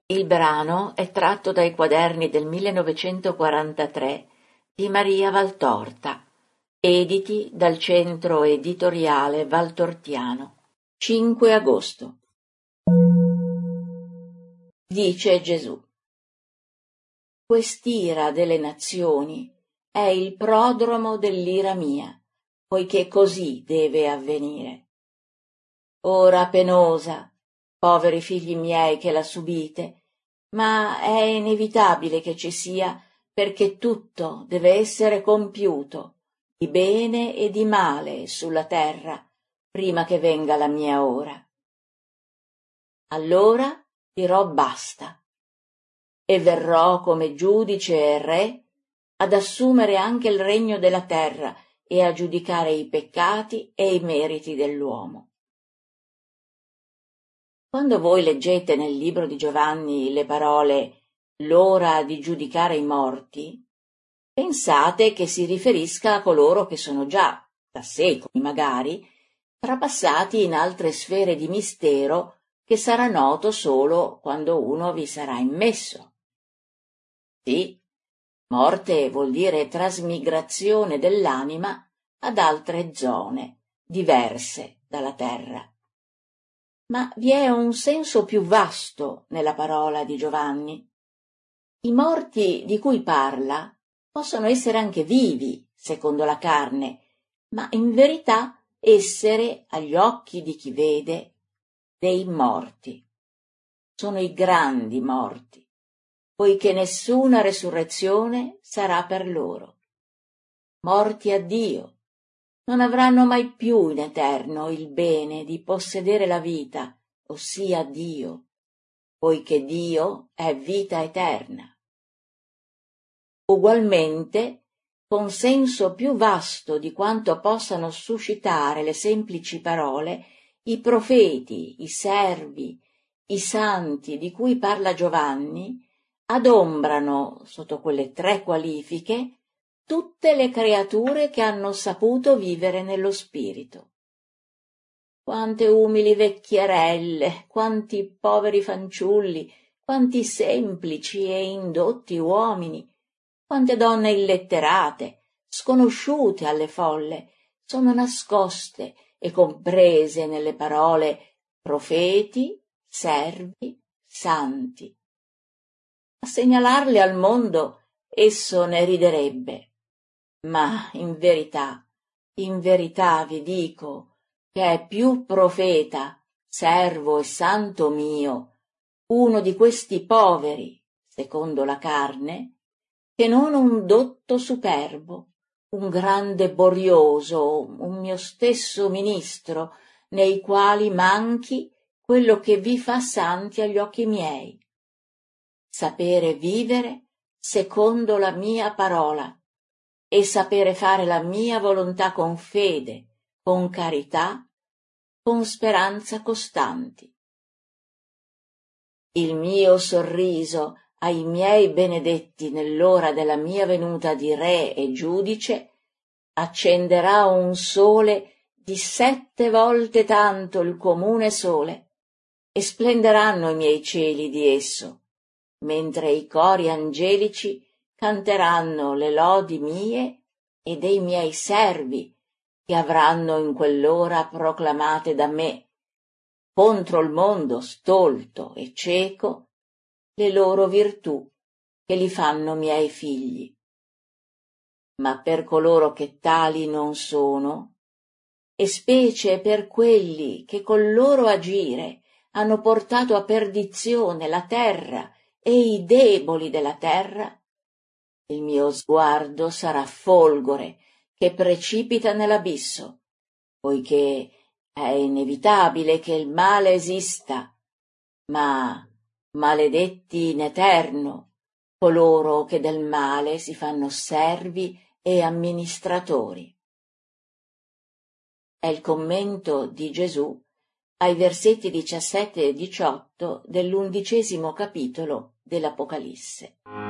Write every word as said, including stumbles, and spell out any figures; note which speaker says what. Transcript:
Speaker 1: Il brano è tratto dai quaderni del millenovecentoquarantatré di Maria Valtorta, editi dal Centro Editoriale Valtortiano. cinque agosto. Dice Gesù: quest'ira delle nazioni è il prodromo dell'ira mia, poiché così deve avvenire. Ora penosa, poveri figli miei che la subite, ma è inevitabile che ci sia, perché tutto deve essere compiuto, di bene e di male, sulla terra, prima che venga la mia ora. Allora dirò basta, e verrò come giudice e re ad assumere anche il regno della terra e a giudicare i peccati e i meriti dell'uomo. Quando voi leggete nel libro di Giovanni le parole «l'ora di giudicare i morti», pensate che si riferisca a coloro che sono già, da secoli magari, trapassati in altre sfere di mistero che sarà noto solo quando uno vi sarà immesso. Sì, morte vuol dire trasmigrazione dell'anima ad altre zone, diverse dalla terra. Ma vi è un senso più vasto nella parola di Giovanni. I morti di cui parla possono essere anche vivi, secondo la carne, ma in verità essere, agli occhi di chi vede, dei morti. Sono i grandi morti, poiché nessuna resurrezione sarà per loro. Morti a Dio. Non avranno mai più in eterno il bene di possedere la vita, ossia Dio, poiché Dio è vita eterna. Ugualmente, con senso più vasto di quanto possano suscitare le semplici parole, i profeti, i servi, i santi di cui parla Giovanni, adombrano, sotto quelle tre qualifiche, tutte le creature che hanno saputo vivere nello spirito. Quante umili vecchierelle, quanti poveri fanciulli, quanti semplici e indotti uomini, quante donne illetterate, sconosciute alle folle, sono nascoste e comprese nelle parole profeti, servi, santi. A segnalarle al mondo esso ne riderebbe. Ma in verità, in verità vi dico che è più profeta, servo e santo mio, uno di questi poveri, secondo la carne, che non un dotto superbo, un grande borioso, un mio stesso ministro, nei quali manchi quello che vi fa santi agli occhi miei. Sapere vivere secondo la mia parola, e sapere fare la mia volontà con fede, con carità, con speranza costanti. Il mio sorriso ai miei benedetti nell'ora della mia venuta di re e giudice accenderà un sole di sette volte tanto il comune sole, e splenderanno i miei cieli di esso, mentre i cori angelici canteranno le lodi mie e dei miei servi, che avranno in quell'ora proclamate da me, contro il mondo stolto e cieco, le loro virtù che li fanno miei figli. Ma per coloro che tali non sono, e specie per quelli che col loro agire hanno portato a perdizione la terra e i deboli della terra, il mio sguardo sarà folgore che precipita nell'abisso, poiché è inevitabile che il male esista, ma maledetti in eterno coloro che del male si fanno servi e amministratori. È il commento di Gesù ai versetti diciassette e diciotto dell'undicesimo capitolo dell'Apocalisse.